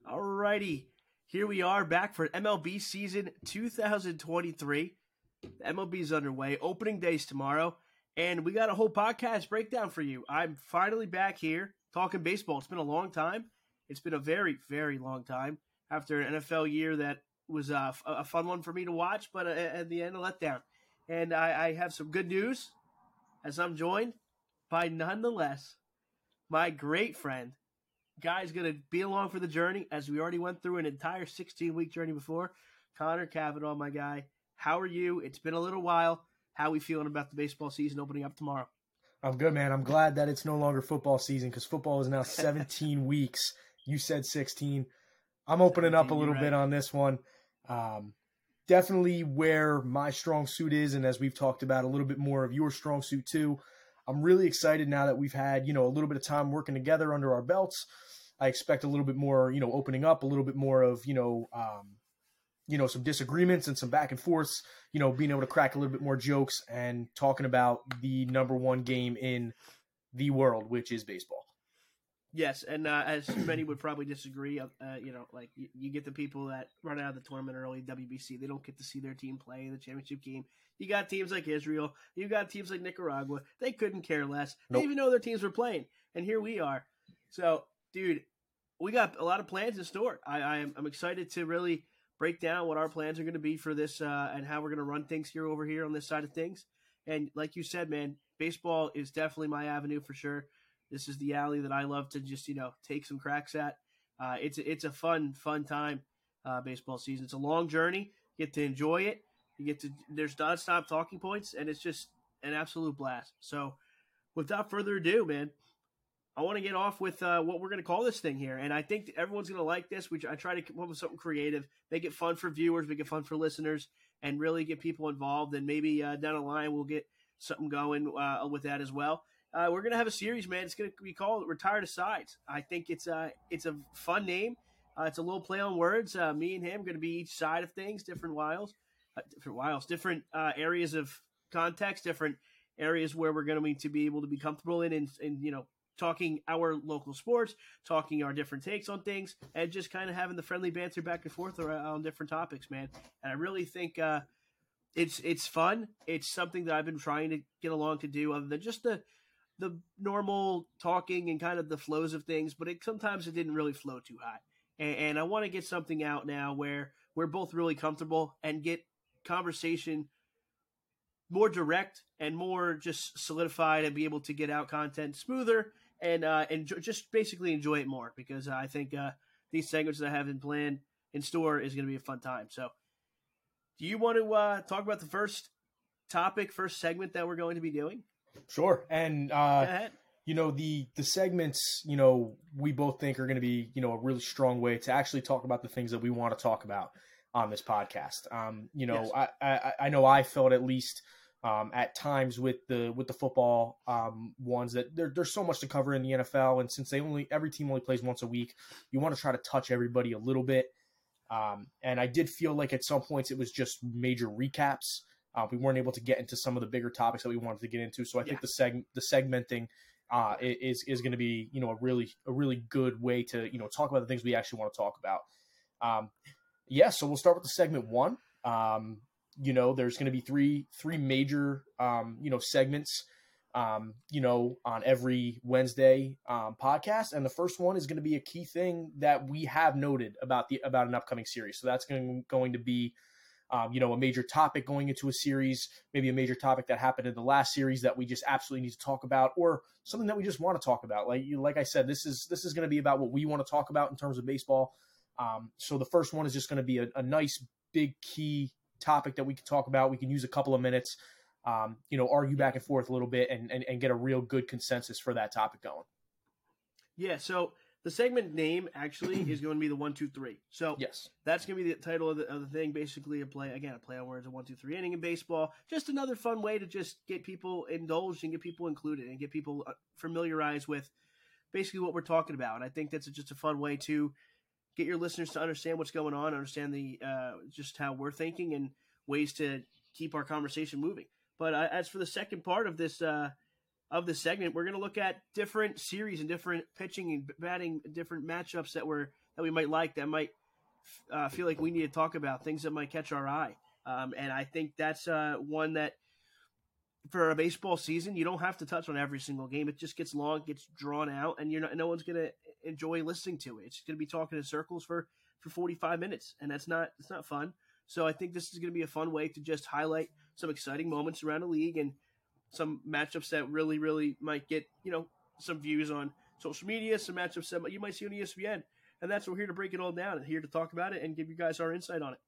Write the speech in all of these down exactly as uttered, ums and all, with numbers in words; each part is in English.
Alrighty, here we are back for M L B season two thousand twenty-three. The M L B is underway. Opening day's tomorrow, and we got a whole podcast breakdown for you. I'm finally back here talking baseball. It's been a long time. It's been a very, very long time after an N F L year that was a, a fun one for me to watch, but at the end, a letdown. And I, I have some good news as I'm joined by nonetheless my great friend. Guy's going to be along for the journey as we already went through an entire sixteen-week journey before. Connor Cavanaugh, my guy. How are you? It's been a little while. How are we feeling about the baseball season opening up tomorrow? I'm good, man. I'm glad that it's no longer football season because football is now seventeen weeks. You said sixteen. I'm opening up a little right. bit on this one. Um, definitely where my strong suit is, and as we've talked about, a little bit more of your strong suit too. I'm really excited now that we've had, you know, a little bit of time working together under our belts. I expect a little bit more, you know, opening up, a little bit more of, you know, um, you know, some disagreements and some back and forths, you know, being able to crack a little bit more jokes and talking about the number one game in the world, which is baseball. Yes, and uh, as many would probably disagree, uh, you know, like you, you get the people that run out of the tournament early, W B C, they don't get to see their team play the championship game. You got teams like Israel, you got teams like Nicaragua, they couldn't care less. Nope. They even know their teams were playing, and here we are. So, dude, we got a lot of plans in store. I, I am, I'm excited to really break down what our plans are going to be for this uh, and how we're going to run things here over here on this side of things. And like you said, man, baseball is definitely my avenue for sure. This is the alley that I love to just, you know, take some cracks at. Uh, it's, a, it's a fun, fun time, uh, baseball season. It's a long journey. You get to enjoy it. You get to, there's nonstop talking points, and it's just an absolute blast. So without further ado, man, I want to get off with uh, what we're going to call this thing here. And I think everyone's going to like this. We I try to come up with something creative, make it fun for viewers, make it fun for listeners, and really get people involved. And maybe uh, down the line we'll get something going uh, with that as well. Uh, we're going to have a series, man. It's going to be called Retired Asides. I think it's, uh, it's a fun name. Uh, it's a little play on words. Uh, me and him going to be each side of things, different wiles, uh, different wiles, different uh, areas of context, different areas where we're going to need to be able to be comfortable in and, and you know, talking our local sports, talking our different takes on things, and just kind of having the friendly banter back and forth on different topics, man. And I really think uh, it's it's fun. It's something that I've been trying to get along to do, other than just the the normal talking and kind of the flows of things. But it sometimes it didn't really flow too high, and, and I want to get something out now where we're both really comfortable and get conversation more direct and more just solidified and be able to get out content smoother. And uh, and just basically enjoy it more, because I think uh, these segments that I have in plan in store is going to be a fun time. So, do you want to uh, talk about the first topic, first segment that we're going to be doing? Sure. And uh, you know, the the segments, you know, we both think are going to be, you know, a really strong way to actually talk about the things that we want to talk about on this podcast. Um, you know, yes. I, I I know I felt at least. Um, at times with the with the football um, ones that there, there's so much to cover in the N F L, and since they only every team only plays once a week, you want to try to touch everybody a little bit. Um, and I did feel like at some points it was just major recaps. Uh, we weren't able to get into some of the bigger topics that we wanted to get into. So I yeah. think the seg the segmenting uh, is is going to be, you know, a really a really good way to, you know, talk about the things we actually want to talk about. Um, yeah, so we'll start with the segment one. Um, You know, there's going to be three three major, um, you know, segments, um, you know, on every Wednesday um, podcast. And the first one is going to be a key thing that we have noted about the about an upcoming series. So that's going, going to be, um, you know, a major topic going into a series, maybe a major topic that happened in the last series that we just absolutely need to talk about, or something that we just want to talk about. Like you, like I said, this is this is going to be about what we want to talk about in terms of baseball. Um, so the first one is just going to be a, a nice, big, key topic that we can talk about. We can use a couple of minutes, um, you know, argue back and forth a little bit and, and, and get a real good consensus for that topic going. Yeah. So the segment name actually is going to be the one, two, three. So yes, that's going to be the title of the, of the thing. Basically a play, again, a play on words, a one, two, three inning in baseball. Just another fun way to just get people indulged and get people included and get people familiarized with basically what we're talking about. And I think that's just a fun way to get your listeners to understand what's going on, understand the uh, just how we're thinking and ways to keep our conversation moving. But uh, as for the second part of this uh, of the segment, we're going to look at different series and different pitching and batting, different matchups that we're that we might like, that might uh, feel like we need to talk about, things that might catch our eye. Um, and I think that's uh, one that, for a baseball season, you don't have to touch on every single game. It just gets long, gets drawn out, and you're not, no one's going to enjoy listening to it. It's going to be talking in circles for, for forty-five minutes, and that's not it's not fun. So I think this is going to be a fun way to just highlight some exciting moments around the league and some matchups that really, really might get, you know, some views on social media, some matchups that you might see on E S P N. And that's what we're here to break it all down and here to talk about it and give you guys our insight on it.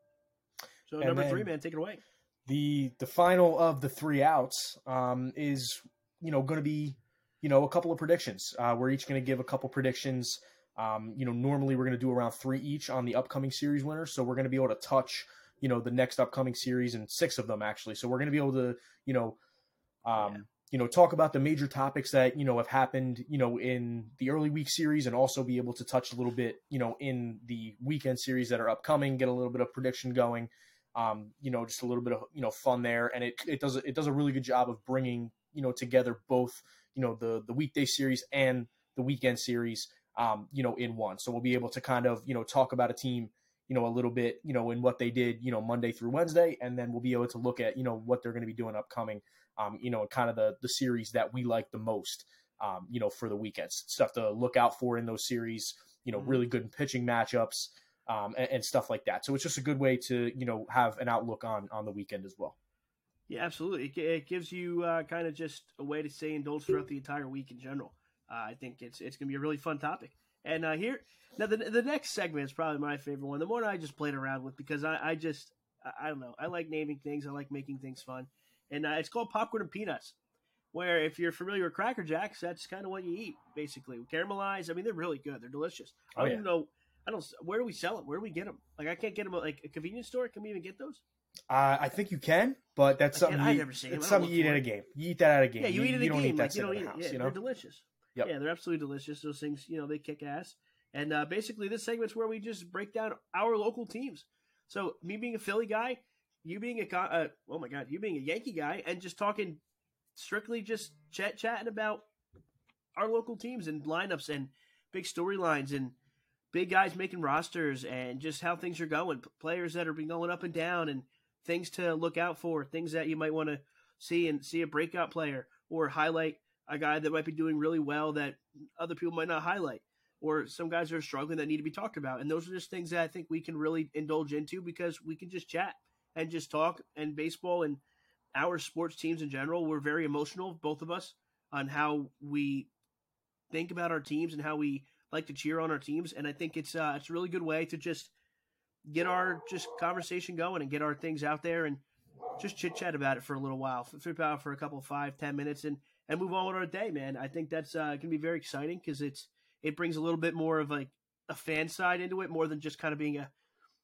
So and number three, man, take it away. The the final of the three outs um, is, you know, going to be, you know, a couple of predictions. Uh, we're each going to give a couple predictions. Um, you know, normally we're going to do around three each on the upcoming series winner. So we're going to be able to touch, you know, the next upcoming series, and six of them actually. So we're going to be able to, you know, um, yeah. you know, talk about the major topics that, you know, have happened, you know, in the early week series, and also be able to touch a little bit, you know, in the weekend series that are upcoming, get a little bit of prediction going. Um, you know, just a little bit of, you know, fun there. And it, it does, it does a really good job of bringing, you know, together both, you know, the, the weekday series and the weekend series, um, you know, in one. So we'll be able to kind of, you know, talk about a team, you know, a little bit, you know, in what they did, you know, Monday through Wednesday. And then we'll be able to look at, you know, what they're going to be doing upcoming, um, you know, and kind of the, the series that we like the most, um, you know, for the weekends, stuff to look out for in those series, you know, really good pitching matchups, Um, and, and stuff like that. So it's just a good way to, you know, have an outlook on, on the weekend as well. Yeah, absolutely. It, it gives you uh, kind of just a way to stay indulged throughout the entire week in general. Uh, I think it's it's going to be a really fun topic. And uh, here, now the the next segment is probably my favorite one. The one I just played around with because I, I just, I, I don't know. I like naming things. I like making things fun. And uh, it's called Popcorn and Peanuts, where if you're familiar with Cracker Jacks, that's kind of what you eat, basically. Caramelized. I mean, they're really good. They're delicious. I don't oh, yeah. even know. I don't. Where do we sell them? Where do we get them? Like, I can't get them at like a convenience store. Can we even get those? Uh, I think you can, but that's something. I've never seen them. It's something you eat at a game. You eat that at a game. Yeah, you, you eat it at a game. Don't eat that like, you don't eat it. House, Yeah, you know? They're delicious. Yep. Yeah, they're absolutely delicious. Those things, you know, they kick ass. And uh, basically, this segment's where we just break down our local teams. So, me being a Philly guy, you being a uh, oh my god, you being a Yankee guy, and just talking strictly just chat chatting about our local teams and lineups and big storylines and big guys making rosters and just how things are going, players that are been going up and down and things to look out for, things that you might want to see and see a breakout player or highlight a guy that might be doing really well that other people might not highlight, or some guys that are struggling that need to be talked about. And those are just things that I think we can really indulge into because we can just chat and just talk. And baseball and our sports teams in general, we're very emotional, both of us, on how we think about our teams and how we like to cheer on our teams. And I think it's uh, it's a really good way to just get our just conversation going and get our things out there and just chit chat about it for a little while, flip out for a couple of five, ten minutes and, and move on with our day, man. I think that's uh, going to be very exciting because it's it brings a little bit more of like a fan side into it, more than just kind of being a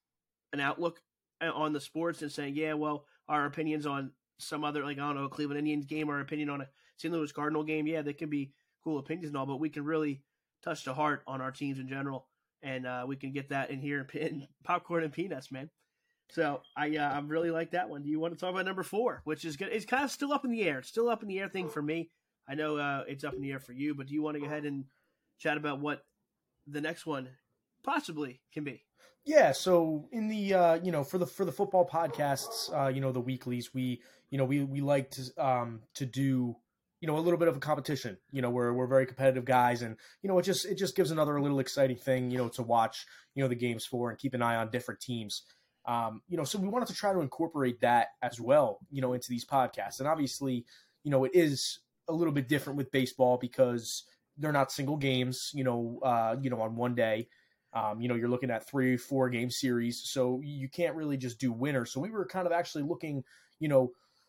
an outlook on the sports and saying, yeah, well, our opinions on some other, like, I don't know, a Cleveland Indians game, our opinion on a Saint Louis Cardinal game. Yeah, they can be cool opinions and all, but we can really touch the heart on our teams in general, and uh, we can get that in here in Popcorn and Peanuts, man. So I uh, I really like that one. Do you want to talk about number four, which is good? It's kind of still up in the air. It's still up in the air thing for me. I know uh, it's up in the air for you, but do you want to go ahead and chat about what the next one possibly can be? Yeah. So in the uh, you know for the for the football podcasts, uh, you know the weeklies, we you know we we like to um to do. you know, a little bit of a competition, you know, we're, we're very competitive guys and, you know, it just, it just gives another little exciting thing, you know, to watch, you know, the games for and keep an eye on different teams. Um, you know, so we wanted to try to incorporate that as well, you know, into these podcasts. And obviously, you know, it is a little bit different with baseball because they're not single games, you know, uh, you know, on one day, um, you know, you're looking at three, four game series. So you can't really just do winners. So we were kind of actually looking, you know,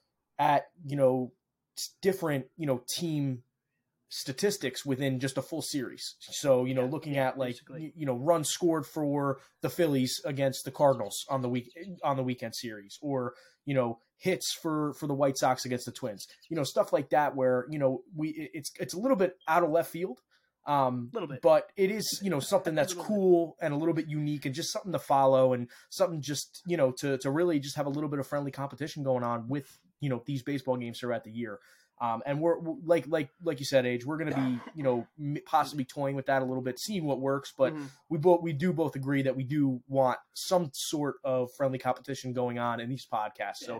at, you know, different, you know, team statistics within just a full series. So, you know, yeah, looking yeah, at like, you, you know, runs scored for the Phillies against the Cardinals on the week on the weekend series, or, you know, hits for, for the White Sox against the Twins, you know, stuff like that where, you know, we, it's, it's a little bit out of left field. Um, little bit. But it is, you know, something that's cool bit. and a little bit unique and just something to follow and something just, you know, to, to really just have a little bit of friendly competition going on with, you know, these baseball games throughout the year. Um, and we're like like like you said, Age, we're going to be, you know, possibly toying with that a little bit, seeing what works. But mm-hmm. we both we do both agree that we do want some sort of friendly competition going on in these podcasts. Yeah. So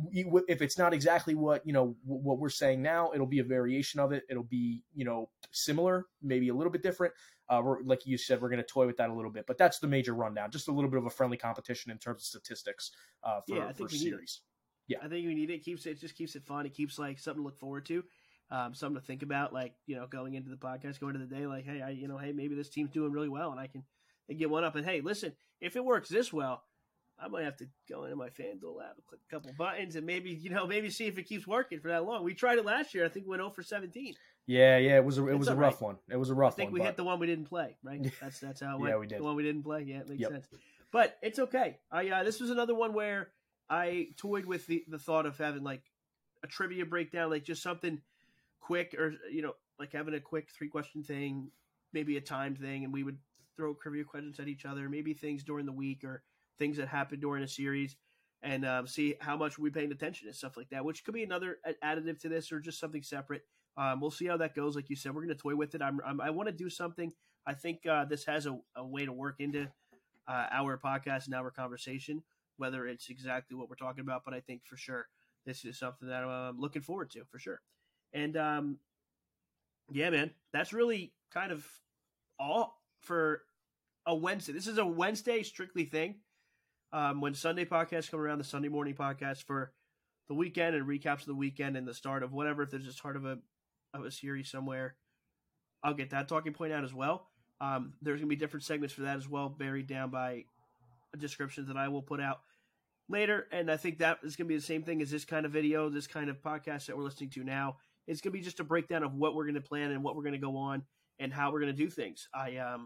if it's not exactly what, you know, what we're saying now, it'll be a variation of it. It'll be, you know, similar, maybe a little bit different. Uh, we're, like you said, we're going to toy with that a little bit, but that's the major rundown. Just a little bit of a friendly competition in terms of statistics uh, for, yeah, I think for series. Yeah, I think we need it. It keeps it just keeps it fun. It keeps like something to look forward to, um, something to think about. Like, you know, going into the podcast, going into the day, like, hey, I, you know, hey, maybe this team's doing really well, and I can and get one up. And hey, listen, if it works this well, I might have to go into my FanDuel app and click a couple buttons, and maybe, you know, maybe see if it keeps working for that long. We tried it last year. I think we went zero for seventeen. Yeah, yeah, it was a it it's was a rough right. one. It was a rough one. I think one, we but... hit the one we didn't play, right? That's that's how it went. Yeah, we did. The one we didn't play. Yeah, it makes yep. sense. But it's okay. I uh, this was another one where I toyed with the, the thought of having like a trivia breakdown, like just something quick, or, you know, like having a quick three question thing, maybe a time thing, and we would throw trivia questions at each other, maybe things during the week or things that happened during a series, and um, see how much we're paying attention to stuff like that, which could be another additive to this or just something separate. Um, we'll see how that goes. Like you said, we're going to toy with it. I'm, I'm I want to do something. I think uh, this has a, a way to work into uh, our podcast and our conversation, whether it's exactly what we're talking about, but I think for sure this is something that I'm looking forward to for sure. And um, yeah, man, that's really kind of all for a Wednesday. This is a Wednesday strictly thing. Um, when Sunday podcasts come around, the Sunday morning podcast for the weekend and recaps of the weekend and the start of whatever, if there's a start of a of a series somewhere, I'll get that talking point out as well. Um, there's going to be different segments for that as well, buried down by descriptions that I will put out later, and I think that is going to be the same thing as this kind of video, this kind of podcast that we're listening to now. It's going to be just a breakdown of what we're going to plan and what we're going to go on and how we're going to do things. I um,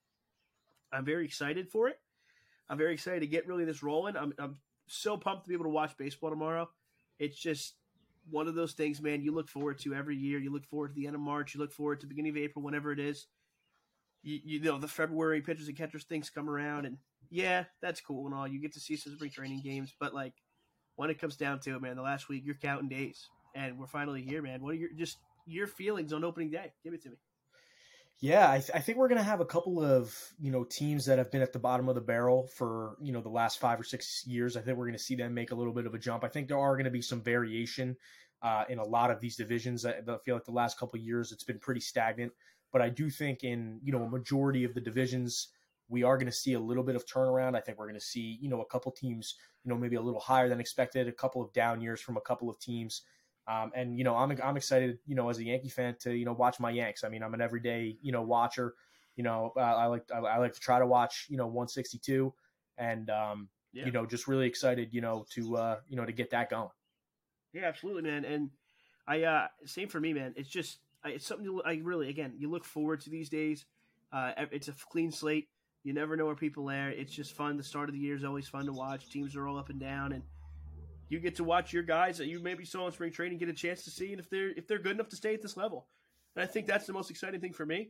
I'm very excited for it. I'm very excited to get really this rolling. I'm I'm so pumped to be able to watch baseball tomorrow. It's just one of those things, man, you look forward to every year. You look forward to the end of March. You look forward to the beginning of April, whenever it is. You, you know, the February pitchers and catchers things come around, and yeah, that's cool and all. You get to see some spring training games, but like when it comes down to it, man, the last week you're counting days, and we're finally here, man. What are your just your feelings on opening day? Give it to me. Yeah, I, th- I think we're going to have a couple of, you know, teams that have been at the bottom of the barrel for, you know, the last five or six years. I think we're going to see them make a little bit of a jump. I think there are going to be some variation uh, in a lot of these divisions. I, I feel like the last couple of years it's been pretty stagnant. But I do think in, you know, a majority of the divisions, we are going to see a little bit of turnaround. I think we're going to see, you know, a couple teams, you know, maybe a little higher than expected, a couple of down years from a couple of teams. Um, and, you know, I'm I'm excited, you know, as a Yankee fan to, you know, watch my Yanks. I mean, I'm an everyday, you know, watcher. You know, uh, I like I, I like to try to watch, you know, one sixty-two, and um, yeah. you know, just really excited, you know, to uh, you know, to get that going. Yeah, absolutely, man. And I uh, same for me, man. It's just it's something to, I really again you look forward to these days. Uh, it's a clean slate. You never know where people are. It's just fun. The start of the year is always fun to watch. Teams are all up and down, and you get to watch your guys that you maybe saw in spring training get a chance to see, and if they're if they're good enough to stay at this level. And I think that's the most exciting thing for me.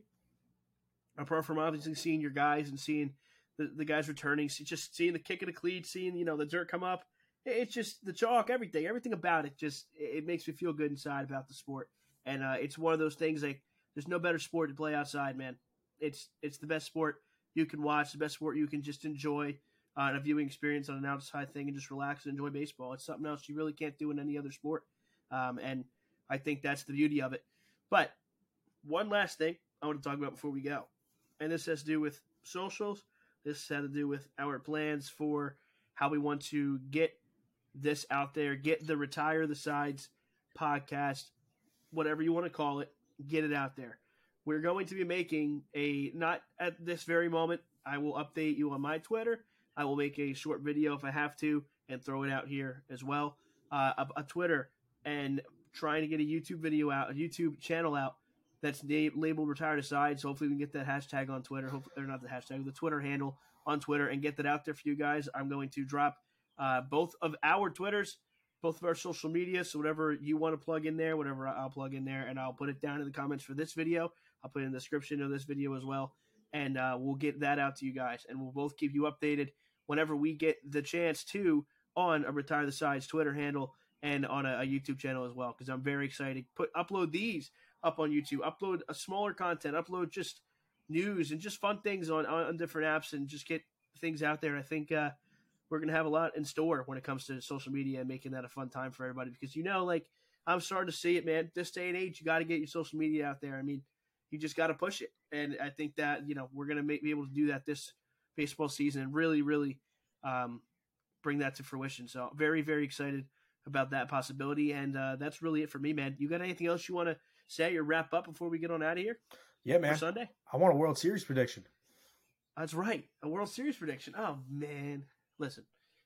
Apart from obviously seeing your guys and seeing the, the guys returning, just seeing the kick of the cleat, seeing, you know, the dirt come up. It's just the chalk, everything, everything about it. Just it makes me feel good inside about the sport, and uh, it's one of those things like there's no better sport to play outside, man. It's it's the best sport you can watch, the best sport you can just enjoy. Uh, and a viewing experience on an outside thing and just relax and enjoy baseball. It's something else you really can't do in any other sport. Um, and I think that's the beauty of it. But one last thing I want to talk about before we go. And this has to do with socials. This has to do with our plans for how we want to get this out there, get the Retire the Sides podcast, whatever you want to call it, get it out there. We're going to be making a, not at this very moment, I will update you on my Twitter. I will make a short video if I have to and throw it out here as well. Uh, a, a Twitter and trying to get a YouTube video out, a YouTube channel out that's na- labeled Retire the Sides. So hopefully we can get that hashtag on Twitter, hopefully, or not the hashtag, the Twitter handle on Twitter and get that out there for you guys. I'm going to drop uh, both of our Twitters, both of our social media. So whatever you want to plug in there, whatever I'll plug in there, and I'll put it down in the comments for this video. I'll put it in the description of this video as well. And uh, we'll get that out to you guys. And we'll both keep you updated whenever we get the chance to on a Retire the Sides Twitter handle and on a, a YouTube channel as well, because I'm very excited. Put upload these up on YouTube. Upload a smaller content. Upload just news and just fun things on, on, on different apps, and just get things out there. I think uh, we're gonna have a lot in store when it comes to social media and making that a fun time for everybody. Because you know, like I'm starting to see it, man. This day and age, you got to get your social media out there. I mean, you just got to push it, and I think that you know we're gonna make, be able to do that this baseball season and really, really um, bring that to fruition. So very, very excited about that possibility. And uh, that's really it for me, man. You got anything else you want to say or wrap up before we get on out of here? Yeah, man. For Sunday? I want a World Series prediction. That's right. A World Series prediction. Oh, man. Listen.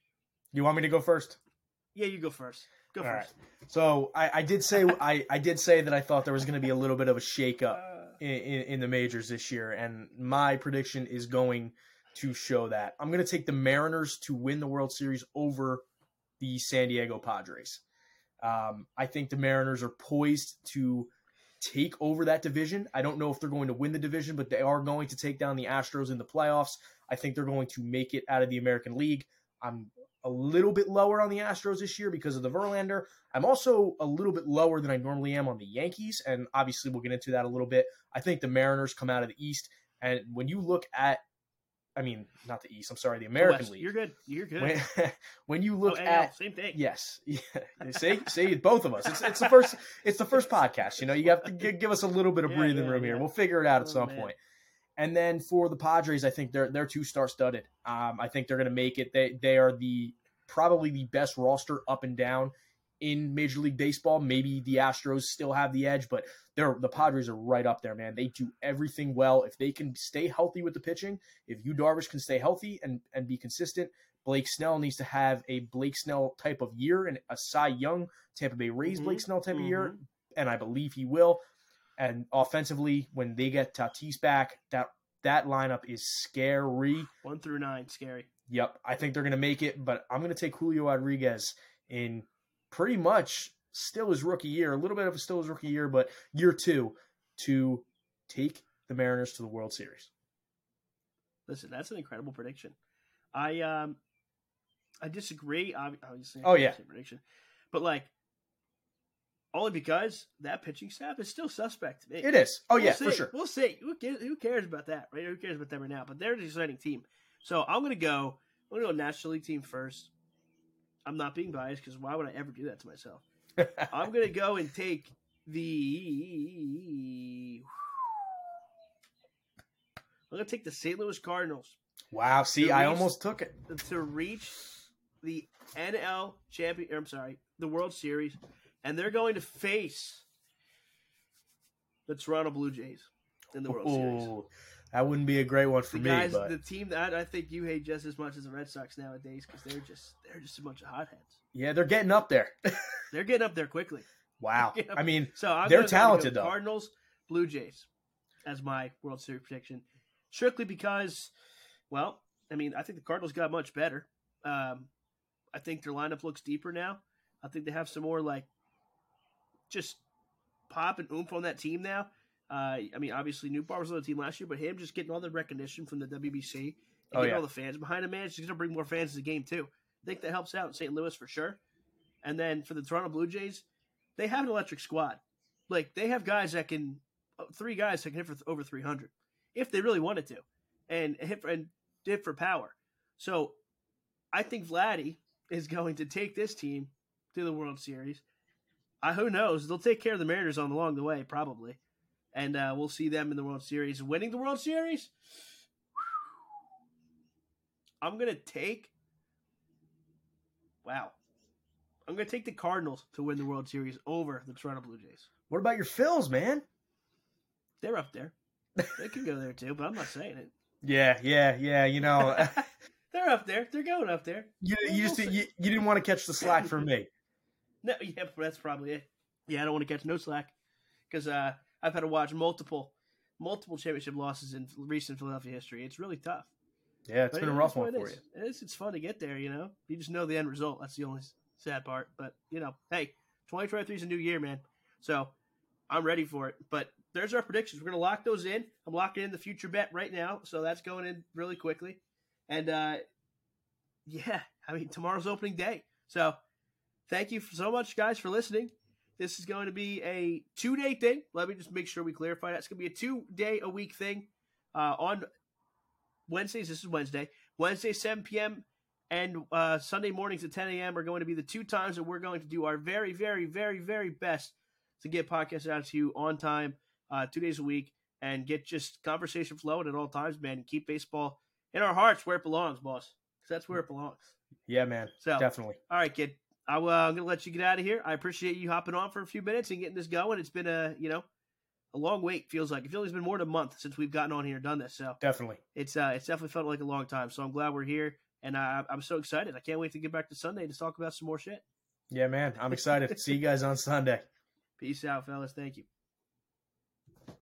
You want me to go first? Yeah, you go first. Go All first. Right. So I, I did say I, I did say that I thought there was going to be a little bit of a shakeup uh, in, in, in the majors this year, and my prediction is going to show that. I'm going to take the Mariners to win the World Series over the San Diego Padres. Um, I think the Mariners are poised to take over that division. I don't know if they're going to win the division, but they are going to take down the Astros in the playoffs. I think they're going to make it out of the American League. I'm a little bit lower on the Astros this year because of the Verlander. I'm also a little bit lower than I normally am on the Yankees, and obviously we'll get into that a little bit. I think the Mariners come out of the East, and when you look at I mean, not the East. I'm sorry, the American the League. You're good. You're good. When, when you look oh, at same thing. Yes, yeah. Say say both of us. It's, it's the first. It's the first podcast. You know, you have to give, give us a little bit of yeah, breathing yeah, room yeah. here. We'll figure it out at oh, some man. point. And then for the Padres, I think they're they're two star studded. Um, I think they're going to make it. They they are the probably the best roster up and down in Major League Baseball. Maybe the Astros still have the edge, but they're the Padres are right up there, man. They do everything well. If they can stay healthy with the pitching, if Yu Darvish can stay healthy and, and be consistent, Blake Snell needs to have a Blake Snell type of year and a Cy Young, Tampa Bay Rays mm-hmm. Blake Snell type mm-hmm. of year, and I believe he will. And offensively, when they get Tatis back, that that lineup is scary. One through nine, scary. Yep, I think they're going to make it, but I'm going to take Julio Rodriguez in pretty much still his rookie year, a little bit of a still his rookie year, but year two to take the Mariners to the World Series. Listen, that's an incredible prediction. I um, I disagree. Obviously, oh yeah, prediction, but like only because that pitching staff is still suspect to me. It is. Oh we'll yeah, see. for sure. We'll see. Who cares, who cares about that, right? Who cares about them right now? But they're an exciting team. So I'm gonna go. I'm gonna go National League team first. I'm not being biased because why would I ever do that to myself? I'm going to go and take the – I'm going to take the Saint Louis Cardinals. Wow. See, reach, I almost took it. To reach the N L champion – I'm sorry, the World Series. And they're going to face the Toronto Blue Jays in the World Ooh, Series. That wouldn't be a great one for the me. Guys, but... the team that I think you hate just as much as the Red Sox nowadays because they're just they're just a bunch of hotheads. Yeah, they're getting up there. They're getting up there quickly. Wow. I mean, so I'm they're gonna talented, go though. Cardinals, Blue Jays as my World Series prediction. Strictly because, well, I mean, I think the Cardinals got much better. Um, I think their lineup looks deeper now. I think they have some more, like, just pop and oomph on that team now. Uh, I mean, obviously, Newbar was on the team last year, but him just getting all the recognition from the W B C and oh, getting yeah. all the fans behind him, man, it's going to bring more fans to the game, too. I think that helps out in Saint Louis for sure. And then for the Toronto Blue Jays, they have an electric squad. Like, they have guys that can – three guys that can hit for over three hundred if they really wanted to and hit for, and hit for power. So I think Vladdy is going to take this team to the World Series. Uh, who knows? They'll take care of the Mariners on along the way, probably. And uh, we'll see them in the World Series. Winning the World Series? I'm going to take – wow. I'm going to take the Cardinals to win the World Series over the Toronto Blue Jays. What about your Phils, man? They're up there. They can go there too, but I'm not saying it. Yeah, yeah, yeah. You know, they're up there. They're going up there. You you just you, you didn't want to catch the slack from me. No, yeah, that's probably it. Yeah, I don't want to catch no slack because uh, I've had to watch multiple multiple championship losses in recent Philadelphia history. It's really tough. Yeah, it's but been it a rough what one it for is. you. It is, it's fun to get there, you know. You just know the end result. That's the only sad part. But you know, hey, twenty twenty-three is a new year, man. So I'm ready for it. But there's our predictions. We're going to lock those in. I'm locking in the future bet right now. So that's going in really quickly. And, uh, yeah, I mean, tomorrow's opening day. So thank you so much, guys, for listening. This is going to be a two-day thing. Let me just make sure we clarify that. It's going to be a two-day-a-week thing uh, on Wednesdays. This is Wednesday. Wednesday, seven p.m., and uh, Sunday mornings at ten a.m. are going to be the two times that we're going to do our very, very, very, very best to get podcasts out to you on time, uh, two days a week, and get just conversation flowing at all times, man, and keep baseball in our hearts where it belongs, boss, because that's where it belongs. Yeah, man, so, definitely. All right, kid. I, uh, I'm going to let you get out of here. I appreciate you hopping on for a few minutes and getting this going. It's been a, you know, a long wait, feels like. It feels like it's been more than a month since we've gotten on here and done this. So definitely. It's uh, it's definitely felt like a long time. So I'm glad we're here, and uh, I'm so excited. I can't wait to get back to Sunday to talk about some more shit. Yeah, man. I'm excited. See you guys on Sunday. Peace out, fellas. Thank you.